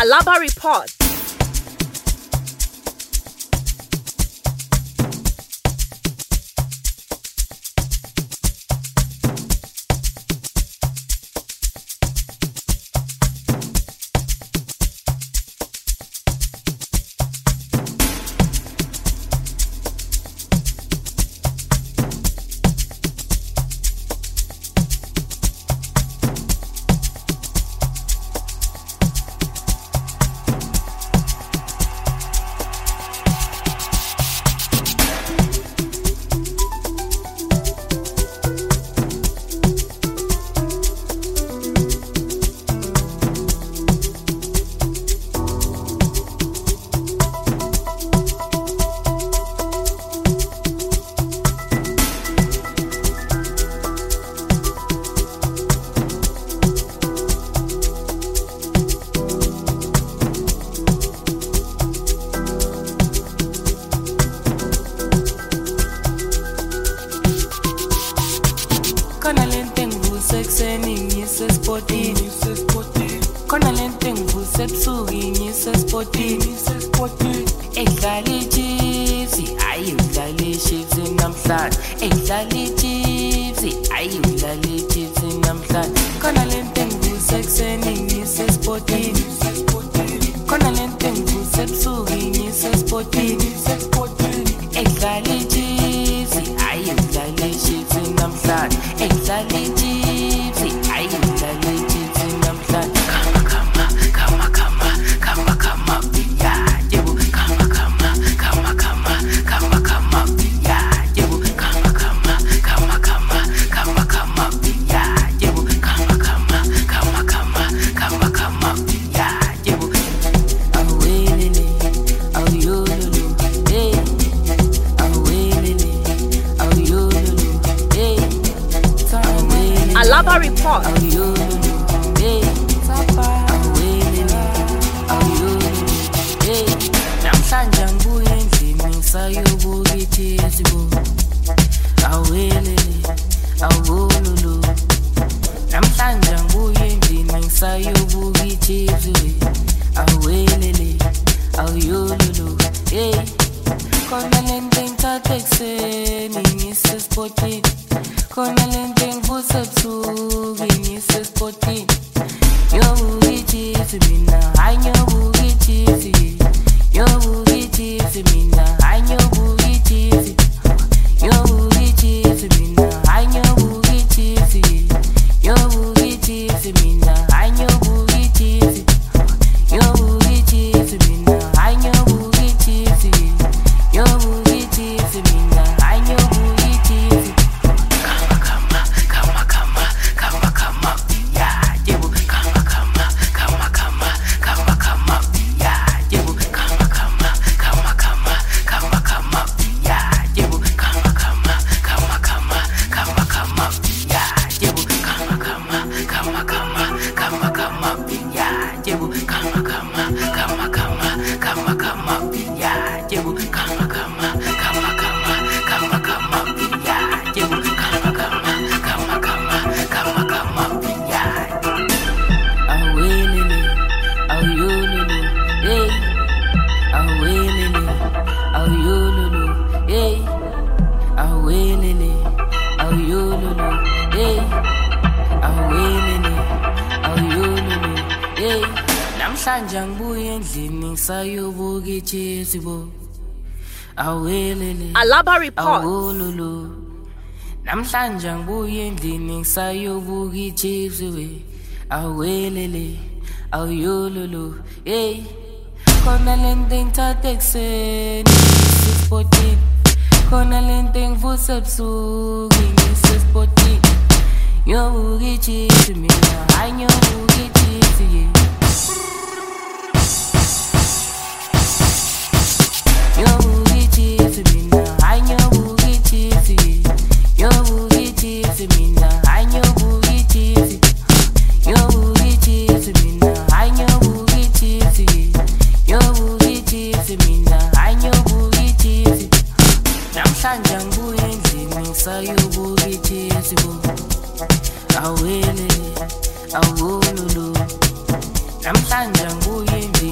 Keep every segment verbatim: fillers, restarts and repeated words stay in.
Alaba Report. Khona lento engivuse ekuseni ngiyise sportini khona lento engivuse ebusuku ngiyise sportini edlala iChiefs ayi udlala iChiefs namhlanje edlala iChiefs ayi udlala iChiefs namhlanje khona lento engivuse ekuseni ngiyise sportini khona lento engivuse ebusuku ngiyise sportini edlala iChiefs ayi udlala iChiefs namhlanje edlala iChiefs ayi udlala iChiefs namhlanje kama kama kama kama kama ya yebo kama kama kama kama kama kama ya yebo kama kama kama kama kama kama ya yebo kama kama kama kama kama kama ya yebo awelele awuyololo hey awelele awuyololo hey Alaba Report. Namhlanje ngibuye endlini ngisayobuka iChiefs bo awelele awololo namhlanje ngibuye endlini ngisayobuka iChiefs awelele awololo hey khona lento ngithatha ekuseni ngise sportini khona lento engivuse ebusuku ngise sportini yobuka iChiefs mina hayi nyobuka iChiefs yobuka iChiefs mina hayi nyobuka iChiefs yobuka iChiefs mina hayi nyobuka iChiefs yobuka iChiefs mina hayi nyobuka iChiefs yobuka iChiefs mina hayi nyobuka iChiefs yobuka iChiefs mina hayi nyobuka iChiefs kama kama kama kama kama ya yebo kama kama kama kama kama kama ya yebo kama kama kama kama kama kama ya yebo kama kama kama kama kama kama ya yebo kama kama kama kama kama kama ya yebo kama kama kama kama kama kama ya yebo kama kama kama kama kama kama ya yebo kama kama kama kama kama kama ya awelele awuyololo hey awelele awuyololo hey awelele awuyololo hey awelele awuyololo hey namhlanje ngibuye endlini ngisayobuka iChiefs bo awelele Alaba Report. awololo namhlanje ngibuye endlini ngisayobuka iChiefs we awelele awuyololo hey khona lento ngithatha ekuseni ngise sportini khona lento engivuse ebusuku ngise sportini yobuka iChiefs mina hayi nyobuka iChiefs yobuka iChiefs mina hayi nyobuka iChiefs yobuka iChiefs mina hayi nyobuka iChiefs yobuka iChiefs mina hayi nyobuka iChiefs yobuka iChiefs mina hayi nyobuka iChiefs namhlanje ngibuye endlini ngisayobuka iChiefs bo awelele awololo namhlanje ngibuye endlini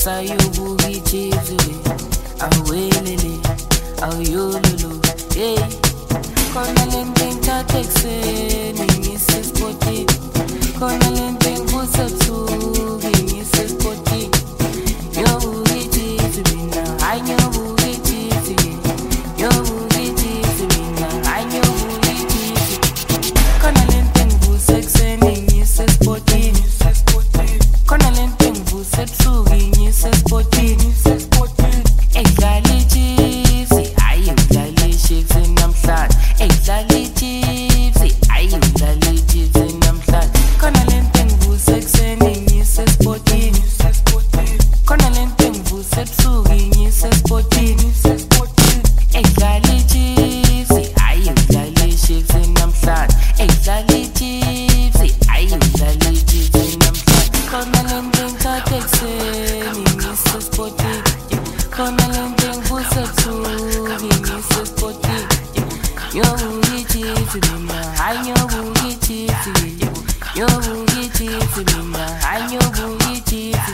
ngisayobuka ichips we awelele awuyololo hey khona lento ngithatha ekseni ngisespotini khona lento ngibusa thuki ngisespotini yobuka ichips mina hayi nyobuka ichips yobuka ichips mina hayi nyobuka ichips khona lento ngibusa ekseni ngisespotini khona lento ngibusa thuki ngisespotini ekudlala ichips hayi udlala ichips namhlanje ekudlala ichips hayi udlala ichips namhlanje khona lento ngibusa ekseni ngisespotini khona lento ngibusa thuki ngisespotini ekudlala ichips hayi udlala ichips namhlanje ekudlala ichips hayi udlala ichips namhlanje khona lento ngithatha ekseni ngisespotini khona lento ngibusa thuki ngisespotini yobuka ichips mina hayi nyobuka ichips yobuka ichips mina hayi nyobuka ichips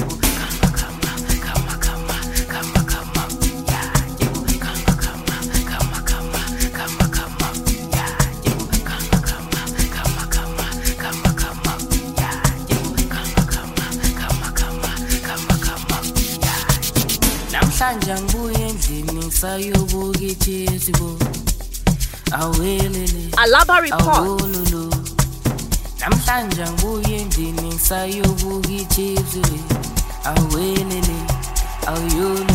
namhlanje ngibuye endlini ngisayobuka ichips bo awelele Alaba report awololo namhlanje ngibuye endlini ngisayobuka ichips we awelele awuyolo